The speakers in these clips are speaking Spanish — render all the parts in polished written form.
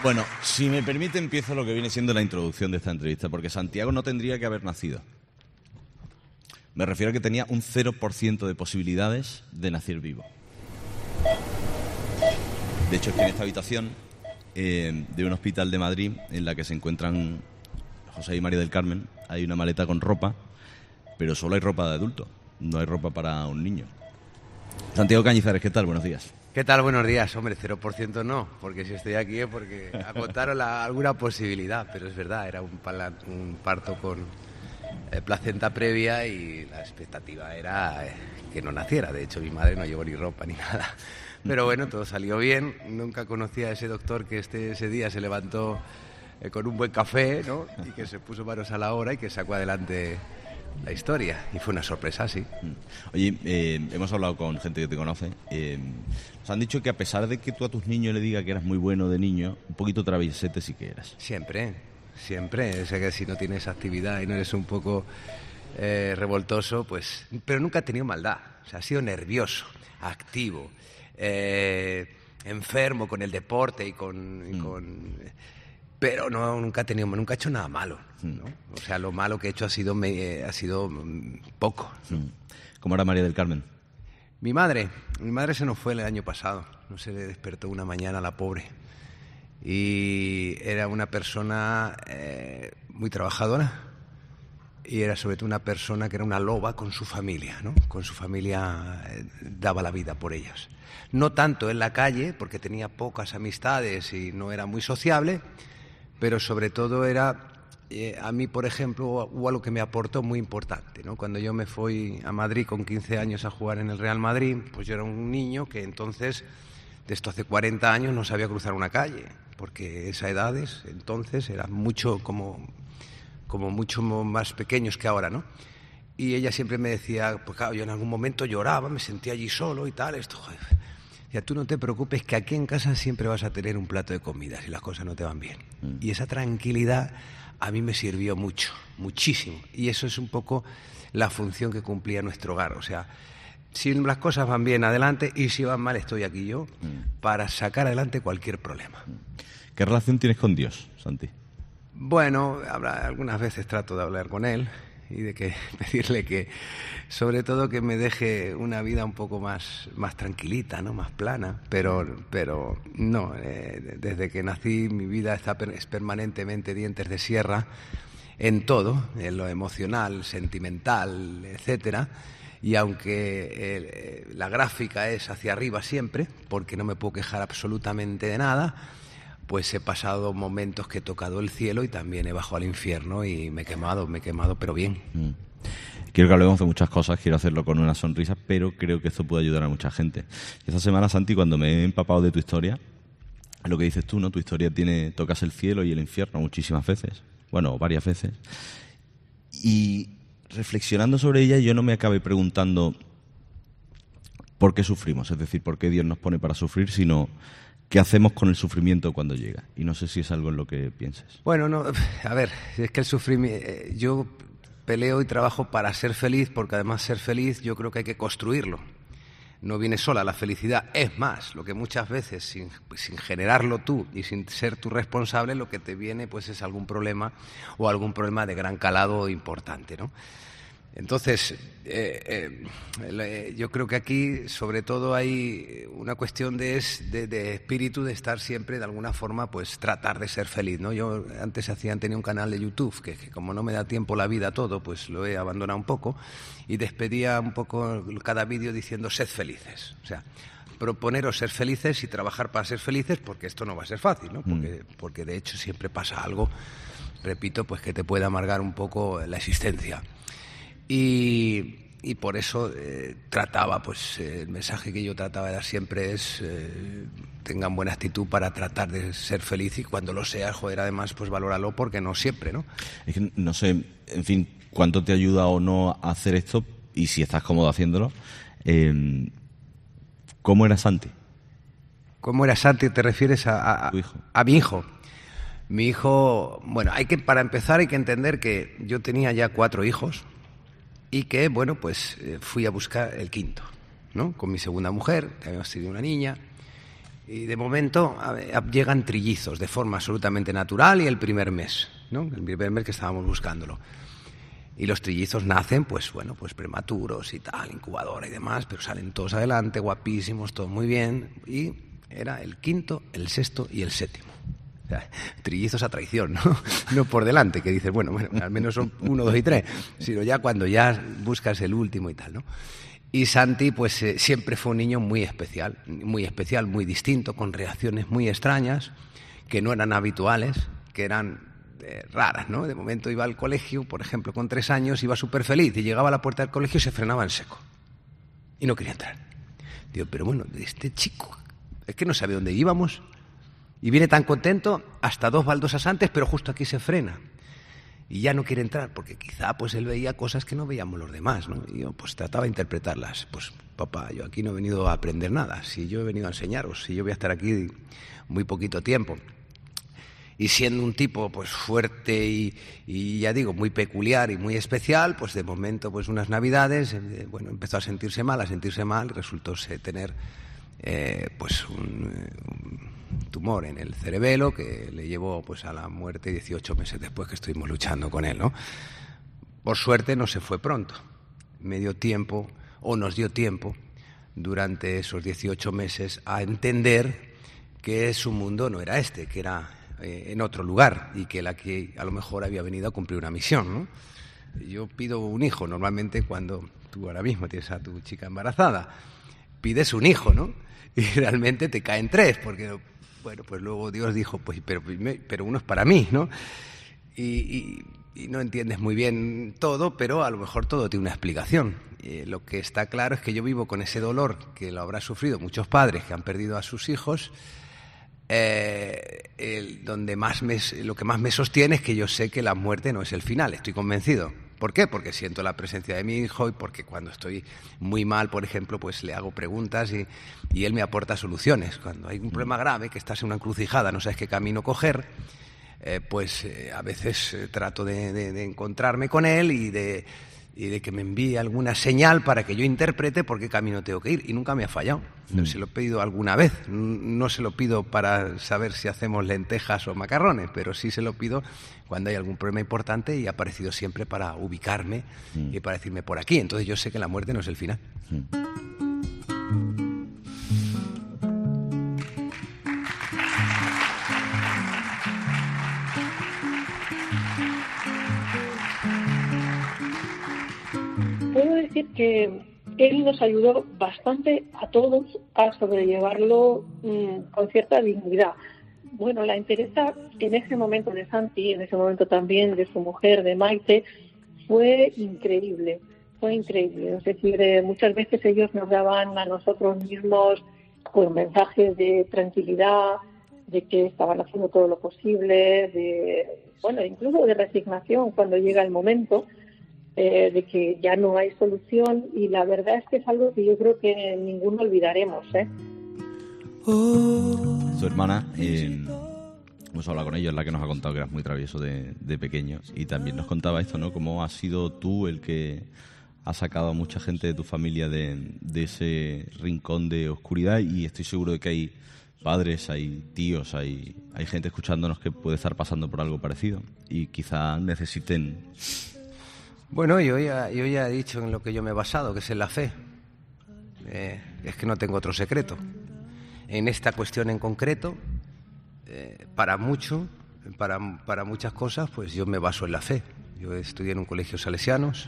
Bueno, si me permite, empiezo lo que viene siendo la introducción de esta entrevista, porque Santiago no tendría que haber nacido. Me refiero a que tenía un 0% de posibilidades de nacer vivo. De hecho, es que en esta habitación de un hospital de Madrid, en la que se encuentran José y María del Carmen, hay una maleta con ropa, pero solo hay ropa de adulto, no hay ropa para un niño. Santiago Cañizares, ¿qué tal? Buenos días. ¿Qué tal? Buenos días. Hombre, 0% no, porque si estoy aquí es porque agotaron alguna posibilidad, pero es verdad, era un parto con placenta previa y la expectativa era que no naciera. De hecho, mi madre no llevó ni ropa ni nada. Pero bueno, todo salió bien. Nunca conocí a ese doctor que ese día se levantó con un buen café, ¿no? Y que se puso manos a la obra y que sacó adelante la historia. Y fue una sorpresa, sí. Oye, hemos hablado con gente que te conoce. Nos han dicho que a pesar de que tú a tus niños le digas que eras muy bueno de niño, un poquito traviesete sí que eras. Siempre. O sea, que si no tienes actividad y no eres un poco revoltoso, pues... Pero nunca he tenido maldad. O sea, he sido nervioso, activo, enfermo con el deporte y con pero nunca he hecho nada malo, ¿no? O sea, lo malo que he hecho ha sido poco, ¿no? ¿Cómo era María del Carmen? Mi madre se nos fue el año pasado. No se le despertó una mañana, la pobre. Y era una persona muy trabajadora y era sobre todo una persona que era una loba con su familia, ¿no? Con su familia daba la vida por ellas. No tanto en la calle, porque tenía pocas amistades y no era muy sociable, pero sobre todo era, a mí, por ejemplo, hubo algo que me aportó muy importante, ¿no? Cuando yo me fui a Madrid con 15 años a jugar en el Real Madrid, pues yo era un niño que entonces, de esto hace 40 años, no sabía cruzar una calle, porque esas edades entonces eran mucho más pequeños que ahora, ¿no? Y ella siempre me decía, pues claro, yo en algún momento lloraba, me sentía allí solo y tal, esto, joder. Ya tú no te preocupes, que aquí en casa siempre vas a tener un plato de comida si las cosas no te van bien. Y esa tranquilidad a mí me sirvió mucho, muchísimo. Y eso es un poco la función que cumplía nuestro hogar. O sea, si las cosas van bien, adelante, y si van mal, estoy aquí yo para sacar adelante cualquier problema. ¿Qué relación tienes con Dios, Santi? Bueno, algunas veces trato de hablar con él y de pedirle que, sobre todo, que me deje una vida un poco más tranquilita, ¿no? Más plana, pero no, desde que nací mi vida es permanentemente dientes de sierra en todo, en lo emocional, sentimental, etcétera. Y aunque la gráfica es hacia arriba siempre, porque no me puedo quejar absolutamente de nada, pues he pasado momentos que he tocado el cielo y también he bajado al infierno y me he quemado, pero bien. Quiero que hablemos de muchas cosas, quiero hacerlo con una sonrisa, pero creo que esto puede ayudar a mucha gente. Esta semana, Santi, cuando me he empapado de tu historia, lo que dices tú, ¿no? Tu historia tocas el cielo y el infierno muchísimas veces, bueno, varias veces, y reflexionando sobre ella yo no me acabé preguntando por qué sufrimos, es decir, por qué Dios nos pone para sufrir, sino ¿qué hacemos con el sufrimiento cuando llega? Y no sé si es algo en lo que pienses. Bueno, no, a ver, es que el sufrimiento... yo peleo y trabajo para ser feliz, porque además ser feliz yo creo que hay que construirlo. No viene sola la felicidad. Es más, lo que muchas veces, sin generarlo tú y sin ser tú responsable, lo que te viene pues es algún problema o algún problema de gran calado importante, ¿no? Entonces, yo creo que aquí, sobre todo, hay una cuestión de espíritu, de estar siempre, de alguna forma, pues tratar de ser feliz, ¿no? Yo antes tenía un canal de YouTube, que como no me da tiempo la vida a todo, pues lo he abandonado un poco, y despedía un poco cada vídeo diciendo, sed felices. O sea, proponeros ser felices y trabajar para ser felices, porque esto no va a ser fácil, ¿no? Porque de hecho siempre pasa algo, repito, pues que te puede amargar un poco la existencia. Y por eso trataba, pues el mensaje que yo trataba de dar siempre es tengan buena actitud para tratar de ser feliz, y cuando lo seas, joder, además, pues valóralo, porque no siempre, ¿no? Es que no sé, en fin, cuánto te ayuda o no a hacer esto, y si estás cómodo haciéndolo. ¿Cómo era Santi? ¿Cómo era Santi? ¿Te refieres a tu hijo? A mi hijo? Mi hijo, bueno, para empezar hay que entender que yo tenía ya 4 hijos, y que, bueno, pues fui a buscar el quinto, ¿no? Con mi segunda mujer, que habíamos tenido una niña, Y de momento llegan trillizos de forma absolutamente natural y el primer mes, ¿no? El primer mes que estábamos buscándolo. Y los trillizos nacen, pues bueno, pues prematuros y tal, incubadora y demás, pero salen todos adelante, guapísimos, todo muy bien. Y era el quinto, el sexto y el séptimo. O sea, trillizos a traición, ¿no? No por delante, que dices, bueno, al menos son 1, 2 y 3, sino ya cuando ya buscas el último y tal, ¿no? Y Santi, pues siempre fue un niño muy especial, muy distinto, con reacciones muy extrañas, que no eran habituales, que eran raras, ¿no? De momento iba al colegio, por ejemplo, con 3 años, iba súper feliz y llegaba a la puerta del colegio y se frenaba en seco. Y no quería entrar. Digo, pero bueno, este chico, es que no sabe dónde íbamos. Y viene tan contento hasta 2 baldosas antes, pero justo aquí se frena. Y ya no quiere entrar, porque quizá pues él veía cosas que no veíamos los demás, ¿no? Y yo pues trataba de interpretarlas. Pues papá, yo aquí no he venido a aprender nada, si yo he venido a enseñaros, si yo voy a estar aquí muy poquito tiempo. Y siendo un tipo pues fuerte y ya digo, muy peculiar y muy especial, pues de momento pues unas navidades, bueno, empezó a sentirse mal, y resultó tener pues un tumor en el cerebelo que le llevó pues a la muerte 18 meses después, que estuvimos luchando con él, ¿no? Por suerte no se fue pronto. Me dio tiempo, o nos dio tiempo, durante esos 18 meses a entender que su mundo no era este, que era en otro lugar y que él aquí a lo mejor había venido a cumplir una misión, ¿no? Yo pido un hijo, normalmente cuando tú ahora mismo tienes a tu chica embarazada, pides un hijo, ¿no? Y realmente te caen 3, porque, bueno, pues luego Dios dijo, pues, pero uno es para mí, ¿no? Y no entiendes muy bien todo, pero a lo mejor todo tiene una explicación. Lo que está claro es que yo vivo con ese dolor que lo habrán sufrido muchos padres que han perdido a sus hijos. Lo que más me sostiene es que yo sé que la muerte no es el final, estoy convencido. ¿Por qué? Porque siento la presencia de mi hijo y porque cuando estoy muy mal, por ejemplo, pues le hago preguntas y él me aporta soluciones. Cuando hay un problema grave, que estás en una encrucijada, no sabes qué camino coger, a veces trato de encontrarme con él y de que me envíe alguna señal para que yo interprete por qué camino tengo que ir. Y nunca me ha fallado. Se lo he pedido alguna vez. No se lo pido para saber si hacemos lentejas o macarrones, pero sí se lo pido cuando hay algún problema importante y ha aparecido siempre para ubicarme y para decirme por aquí. Entonces yo sé que la muerte no es el final. Puedo decir que él nos ayudó bastante a todos a sobrellevarlo con cierta dignidad. Bueno, la entereza en ese momento de Santi, en ese momento también de su mujer, de Maite, fue increíble. Es decir, muchas veces ellos nos daban a nosotros mismos pues mensajes de tranquilidad, de que estaban haciendo todo lo posible, incluso de resignación cuando llega el momento. De que ya no hay solución, y la verdad es que es algo que yo creo que ninguno olvidaremos. Su hermana, hemos hablado con ella, es la que nos ha contado que eras muy travieso de pequeño, y también nos contaba esto, ¿no? Cómo has sido tú el que ha sacado a mucha gente de tu familia de ese rincón de oscuridad, y estoy seguro de que hay padres, hay tíos, hay gente escuchándonos que puede estar pasando por algo parecido y quizá necesiten... Bueno, yo ya he dicho en lo que yo me he basado, que es en la fe. Es que no tengo otro secreto. En esta cuestión en concreto, para muchas cosas, pues yo me baso en la fe. Yo estudié en un colegio salesianos.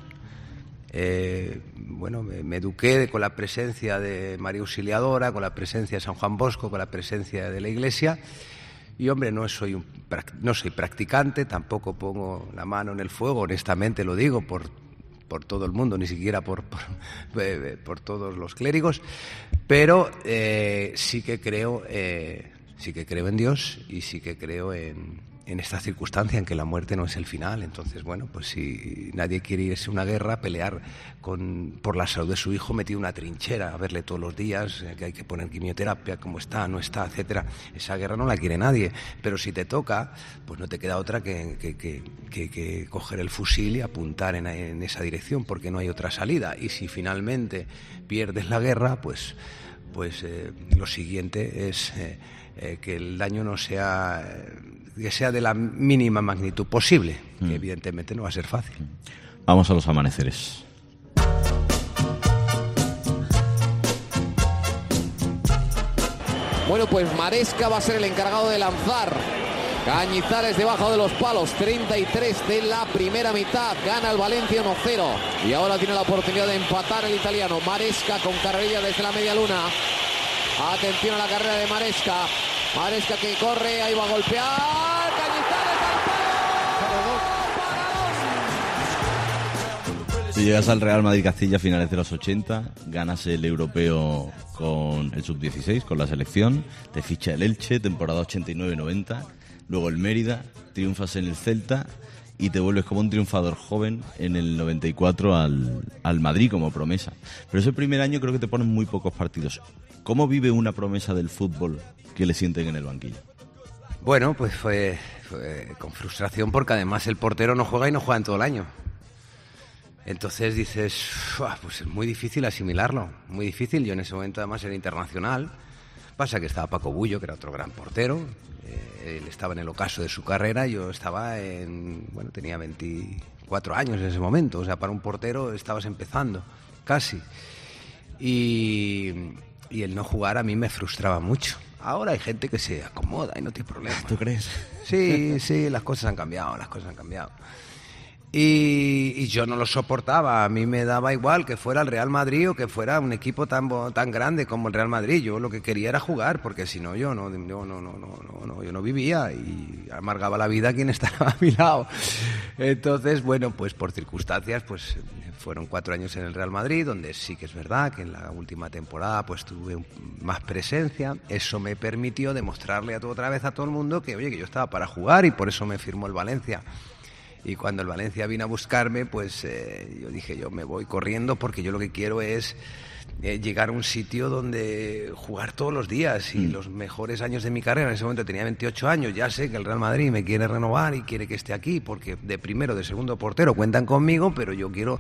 Me eduqué con la presencia de María Auxiliadora, con la presencia de San Juan Bosco, con la presencia de la Iglesia. Y, hombre, no soy practicante, tampoco pongo la mano en el fuego, honestamente lo digo, por todo el mundo, ni siquiera por todos los clérigos, pero sí que creo en Dios y sí que creo en esta circunstancia en que la muerte no es el final. Entonces, bueno, pues si nadie quiere irse a una guerra, pelear por la salud de su hijo metido en una trinchera, a verle todos los días, que hay que poner quimioterapia, cómo está, no está, etcétera. Esa guerra no la quiere nadie, pero si te toca, pues no te queda otra que coger el fusil y apuntar en esa dirección, porque no hay otra salida. Y si finalmente pierdes la guerra, pues pues lo siguiente es que el daño no sea, que sea de la mínima magnitud posible, que evidentemente no va a ser fácil. Vamos a los amaneceres. Bueno, pues Maresca va a ser el encargado de lanzar. Cañizares debajo de los palos, 33 de la primera mitad, gana el Valencia 1-0 y ahora tiene la oportunidad de empatar el italiano. Maresca con carrerilla desde la media luna. Atención a la carrera de Maresca. Maresca que corre, ahí va a golpear. Cañizares al palo. Si llegas al Real Madrid Castilla a finales de los 80, ganas el europeo con el sub-16, con la selección, te ficha el Elche, temporada 89-90, luego el Mérida, triunfas en el Celta y te vuelves como un triunfador joven en el 94 al Madrid como promesa. Pero ese primer año creo que te ponen muy pocos partidos. ¿Cómo vive una promesa del fútbol que le sienten en el banquillo? Bueno, pues fue con frustración porque además el portero no juega y no juega en todo el año. Entonces dices, pues es muy difícil asimilarlo, muy difícil. Yo en ese momento además era internacional. Pasa que estaba Paco Bullo, que era otro gran portero. Él estaba en el ocaso de su carrera, yo estaba tenía 24 años en ese momento. O sea, para un portero estabas empezando, casi. Y el no jugar a mí me frustraba mucho. Ahora hay gente que se acomoda y no tiene problema. ¿Tú crees? Sí, las cosas han cambiado. Y yo no lo soportaba, a mí me daba igual que fuera el Real Madrid o que fuera un equipo tan grande como el Real Madrid. Yo lo que quería era jugar, porque si no yo no vivía y amargaba la vida a quien estaba a mi lado. Entonces, bueno, pues por circunstancias, pues fueron 4 años en el Real Madrid, donde sí que es verdad que en la última temporada pues tuve más presencia. Eso me permitió demostrarle otra vez a todo el mundo que, oye, que yo estaba para jugar, y por eso me firmó el Valencia. Y cuando el Valencia vino a buscarme, pues yo dije, yo me voy corriendo porque yo lo que quiero es llegar a un sitio donde jugar todos los días. Y los mejores años de mi carrera, en ese momento tenía 28 años, ya sé que el Real Madrid me quiere renovar y quiere que esté aquí, porque de primero, de segundo portero cuentan conmigo, pero yo quiero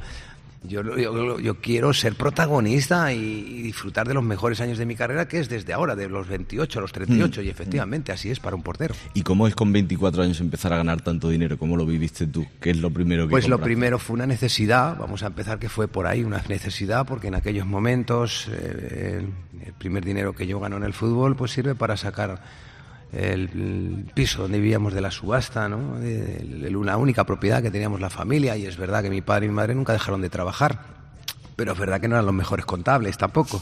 ser protagonista y disfrutar de los mejores años de mi carrera, que es desde ahora, de los 28 a los 38, y efectivamente así es para un portero. ¿Y cómo es con 24 años empezar a ganar tanto dinero? ¿Cómo lo viviste tú? ¿Qué es lo primero que Pues compraste? Lo primero fue una necesidad, vamos a empezar que fue por ahí, una necesidad, porque en aquellos momentos el primer dinero que yo gano en el fútbol pues sirve para sacar el piso donde vivíamos de la subasta, ¿no? La única propiedad que teníamos la familia. Y es verdad que mi padre y mi madre nunca dejaron de trabajar, pero es verdad que no eran los mejores contables tampoco.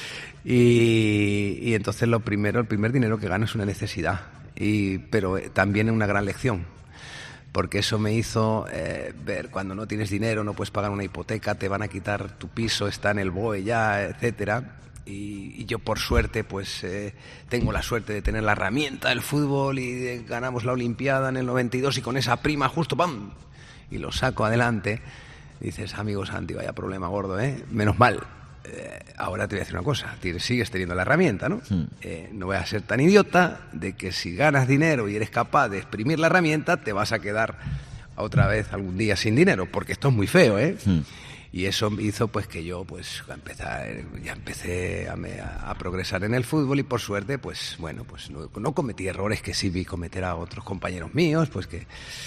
Y entonces el primer dinero que gano es una necesidad, pero también es una gran lección, porque eso me hizo ver cuando no tienes dinero, no puedes pagar una hipoteca, te van a quitar tu piso, está en el BOE ya, etcétera. Y yo por suerte pues tengo la suerte de tener la herramienta del fútbol y ganamos la Olimpiada en el 92 y con esa prima justo ¡pam! Y lo saco adelante. Dices, amigo Santi, vaya problema gordo, menos mal. Ahora te voy a decir una cosa, sigues teniendo la herramienta, ¿no? No voy a ser tan idiota de que si ganas dinero y eres capaz de exprimir la herramienta, te vas a quedar otra vez algún día sin dinero, porque esto es muy feo, Y eso hizo pues que yo pues ya empecé a progresar en el fútbol, y por suerte pues bueno, pues no cometí errores que sí vi cometer a otros compañeros míos, pues que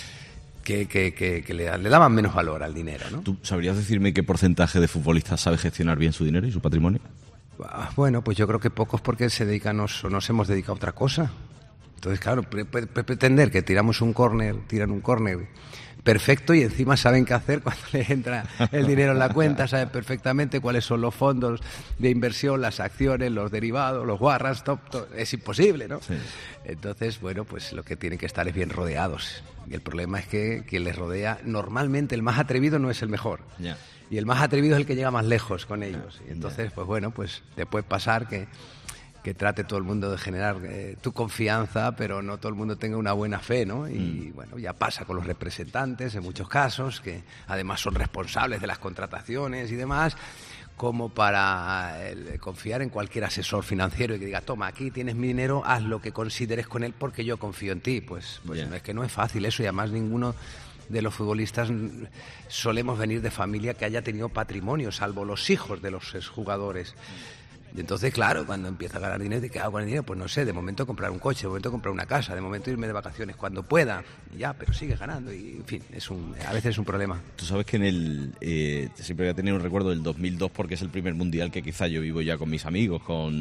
le daban menos valor al dinero, ¿no? ¿Tú sabrías decirme qué porcentaje de futbolistas sabe gestionar bien su dinero y su patrimonio? Bueno, pues yo creo que pocos, porque nos hemos dedicado a otra cosa. Entonces, claro, pretender que tiran un córner perfecto y encima saben qué hacer cuando les entra el dinero en la cuenta, saben perfectamente cuáles son los fondos de inversión, las acciones, los derivados, los warrants, todo, es imposible, ¿no? Sí. Entonces, bueno, pues lo que tienen que estar es bien rodeados. Y el problema es que quien les rodea, normalmente el más atrevido no es el mejor. Yeah. Y el más atrevido es el que llega más lejos con ellos. Y entonces, pues bueno, pues te puede pasar que trate todo el mundo de generar tu confianza, pero no todo el mundo tenga una buena fe, ¿no? Y bueno, ya pasa con los representantes en muchos casos, que además son responsables de las contrataciones y demás, como para confiar en cualquier asesor financiero y que diga, toma, aquí tienes mi dinero, haz lo que consideres con él porque yo confío en ti. Pues no, es que no es fácil eso, y además ninguno de los futbolistas solemos venir de familia que haya tenido patrimonio, salvo los hijos de los exjugadores. Y entonces, claro, cuando empiezo a ganar dinero, ¿qué hago con el dinero? Pues no sé, de momento comprar un coche, de momento comprar una casa, de momento irme de vacaciones cuando pueda, y ya, pero sigues ganando y, en fin, a veces es un problema. Tú sabes que siempre voy a tener un recuerdo del 2002 porque es el primer mundial que quizá yo vivo ya con mis amigos,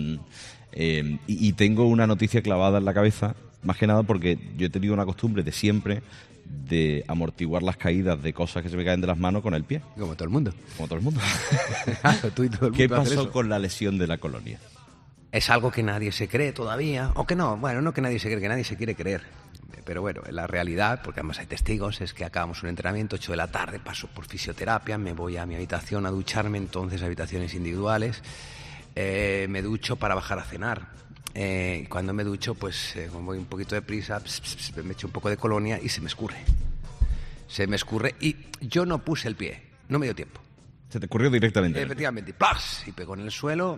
y tengo una noticia clavada en la cabeza, más que nada porque yo he tenido una costumbre de siempre de amortiguar las caídas de cosas que se me caen de las manos con el pie. Como todo el mundo. Como todo el mundo. Claro, tú y todo el mundo. ¿Qué pasó con la lesión de la colonia? Es algo que nadie se cree todavía, o que no, bueno, no que nadie se cree, que nadie se quiere creer. Pero bueno, la realidad, porque además hay testigos, es que acabamos un entrenamiento, 8 de la tarde, paso por fisioterapia, me voy a mi habitación a ducharme, entonces habitaciones individuales, me ducho para bajar a cenar. Cuando me ducho, pues voy un poquito de prisa, me echo un poco de colonia y se me escurre. Se me escurre y yo no puse el pie, no me dio tiempo. Se te ocurrió directamente. Efectivamente, y ¡plas! Y pegó en el suelo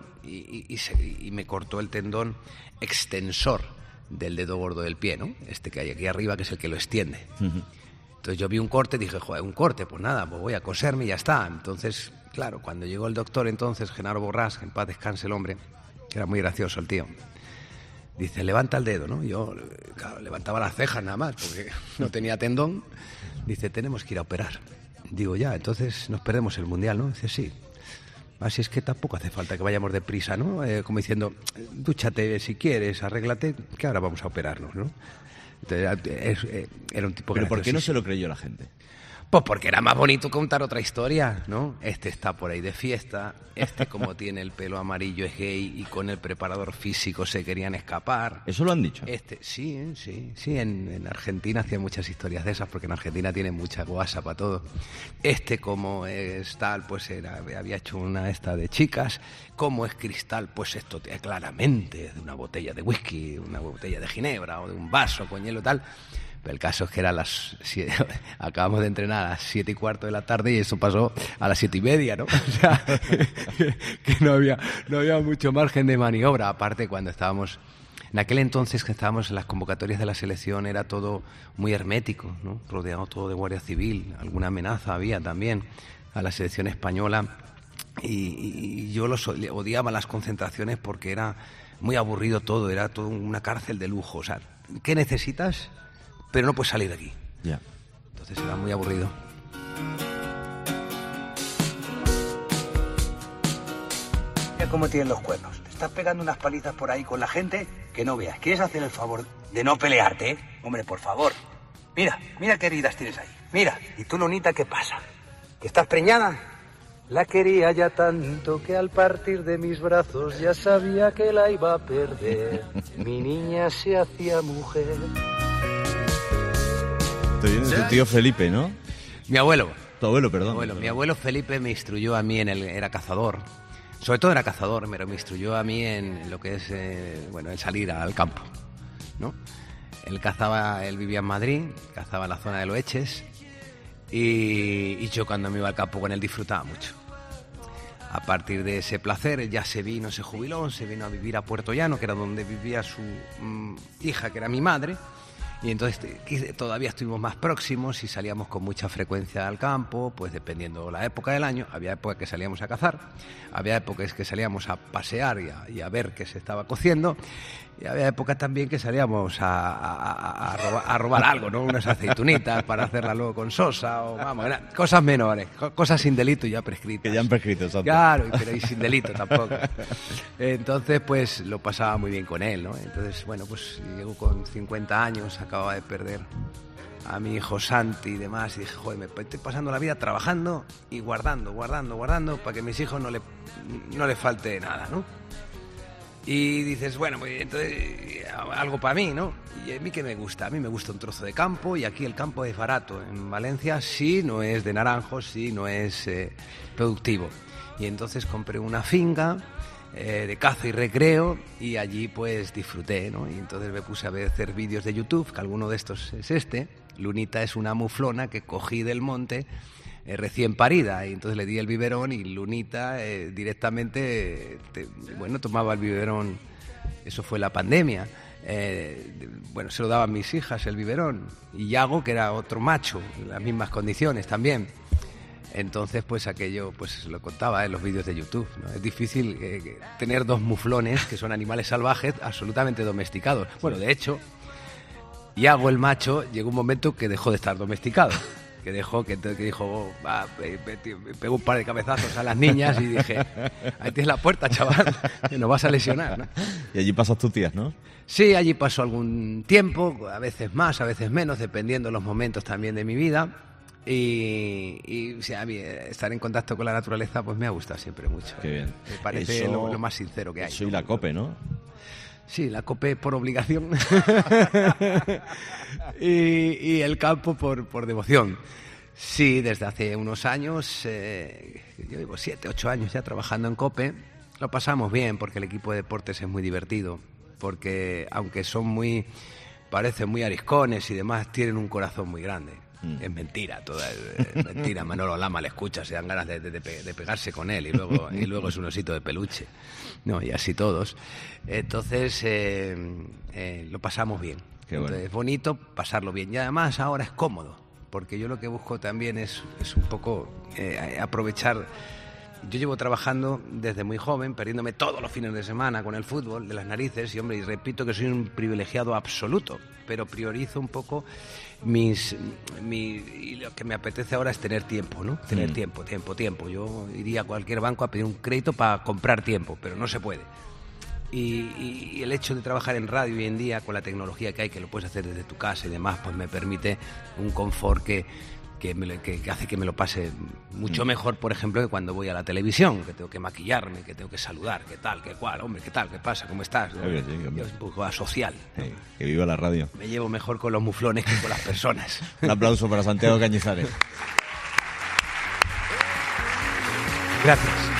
y me cortó el tendón extensor del dedo gordo del pie, ¿no? Este que hay aquí arriba, que es el que lo extiende. Uh-huh. Entonces yo vi un corte y dije, joder, un corte, pues nada, pues voy a coserme y ya está. Entonces, claro, cuando llegó el doctor entonces, Genaro Borrás, que en paz descanse el hombre, que era muy gracioso el tío, dice, levanta el dedo, ¿no? Yo, claro, levantaba las cejas nada más, porque no tenía tendón. Dice, tenemos que ir a operar. Digo, ya, entonces nos perdemos el Mundial, ¿no? Dice, sí. Así es que tampoco hace falta que vayamos deprisa, ¿no? Como diciendo, dúchate si quieres, arréglate, que ahora vamos a operarnos, ¿no? Entonces, era un tipo ¿Pero por qué no graciosísimo. se lo creyó la gente? Pues porque era más bonito contar otra historia, ¿no? Este está por ahí de fiesta, este como tiene el pelo amarillo es gay y con el preparador físico se querían escapar. ¿Eso lo han dicho? Sí, en Argentina hacían muchas historias de esas porque en Argentina tienen mucha guasa para todo. Como es tal, pues había hecho una de chicas, como es cristal, pues esto claramente de una botella de whisky, una botella de ginebra o de un vaso con hielo tal. Pero el caso es que acabamos de entrenar a las 7:15 de la tarde y eso pasó a las 7:30, ¿no? O sea, que no había mucho margen de maniobra. Aparte, cuando estábamos, en aquel entonces que estábamos en las convocatorias de la selección, era todo muy hermético, ¿no? Rodeado todo de Guardia Civil, alguna amenaza había también a la selección española. Y yo odiaba las concentraciones porque era muy aburrido todo, era todo una cárcel de lujo. O sea, ¿qué necesitas? Pero no puedes salir de aquí. Ya. Entonces era muy aburrido. Mira cómo tienen los cuernos. Te estás pegando unas palizas por ahí con la gente que no veas. ¿Quieres hacer el favor de no pelearte, eh? Hombre, por favor. Mira qué heridas tienes ahí. Mira. ¿Y tú, Lunita, qué pasa? ¿Que estás preñada? La quería ya tanto que al partir de mis brazos ya sabía que la iba a perder. Mi niña se hacía mujer. Te viene tu tío Felipe, ¿no? Mi abuelo. Tu abuelo, perdón. Mi abuelo Felipe me instruyó a mí era cazador. Sobre todo era cazador, pero me instruyó a mí en lo que es, el salir al campo, ¿no? Él vivía en Madrid, cazaba en la zona de Loeches y yo cuando me iba al campo con él disfrutaba mucho. A partir de ese placer, él ya se jubiló, se vino a vivir a Puerto Llano, que era donde vivía su hija, que era mi madre. Y entonces todavía estuvimos más próximos y salíamos con mucha frecuencia al campo, pues dependiendo la época del año. Había épocas que salíamos a cazar, había épocas que salíamos a pasear y a ver qué se estaba cociendo, y había épocas también que salíamos a robar algo, ¿no? Unas aceitunitas para hacerla luego con sosa, o eran cosas menores, cosas sin delito ya prescritas. Que ya han prescrito, exacto. Claro, pero y sin delito tampoco. Entonces, pues lo pasaba muy bien con él, ¿no? Entonces, pues llegó con 50 años, acababa de perder a mi hijo Santi y demás, y dije, joder, me estoy pasando la vida trabajando y guardando para que a mis hijos no le falte nada, ¿no? Y dices, pues entonces algo para mí, ¿no? Y a mí ¿qué me gusta? A mí me gusta un trozo de campo y aquí el campo es barato. En Valencia sí, no es de naranjos, sí, no es productivo. Y entonces compré una finca de caza y recreo y allí pues disfruté, ¿no? Y entonces me puse a hacer vídeos de YouTube, que alguno de estos es este. Lunita es una muflona que cogí del monte recién parida, y entonces le di el biberón y Lunita directamente tomaba el biberón. Eso fue la pandemia. Se lo daban mis hijas el biberón, y Yago, que era otro macho en las mismas condiciones también. Entonces, pues aquello, pues lo contaba en los vídeos de YouTube, ¿no? Es difícil tener 2 muflones, que son animales salvajes, absolutamente domesticados. Bueno, de hecho, Iago el macho llegó un momento que dejó de estar domesticado. Que dijo, pegó un par de cabezazos a las niñas y dije, ahí tienes la puerta, chaval, que nos vas a lesionar, ¿no? Y allí pasas tus días, ¿no? Sí, allí paso algún tiempo, a veces más, a veces menos, dependiendo de los momentos también de mi vida. Y sí, a mí estar en contacto con la naturaleza pues me ha gustado siempre mucho. Qué bien. Me parece Eso, lo más sincero que hay. Soy la COPE, ¿no? Sí, la COPE por obligación y el campo por devoción. Sí, desde hace unos años, yo llevo 7, 8 años ya trabajando en COPE. Lo pasamos bien porque el equipo de deportes es muy divertido, porque aunque parecen muy ariscones y demás, tienen un corazón muy grande. Es mentira, es mentira. Manolo Lama le escucha, se dan ganas de pegarse con él y luego es un osito de peluche. No, y así todos. Entonces, lo pasamos bien. Entonces, es bonito pasarlo bien. Y además ahora es cómodo, porque yo lo que busco también es un poco aprovechar. Yo llevo trabajando desde muy joven, perdiéndome todos los fines de semana con el fútbol de las narices y, hombre, y repito que soy un privilegiado absoluto, pero priorizo un poco y lo que me apetece ahora es tener tiempo, ¿no? Tener tiempo. Yo iría a cualquier banco a pedir un crédito para comprar tiempo, pero no se puede. Y el hecho de trabajar en radio hoy en día, con la tecnología que hay, que lo puedes hacer desde tu casa y demás, pues me permite un confort que hace que me lo pase mucho mejor, por ejemplo, que cuando voy a la televisión, que tengo que maquillarme, que tengo que saludar, qué tal, qué cual, hombre, qué tal, qué pasa, cómo estás, ¿no? Yo es un poco asocial, ¿no? Que viva la radio. Me llevo mejor con los muflones que con las personas. Un aplauso para Santiago Cañizares. Gracias.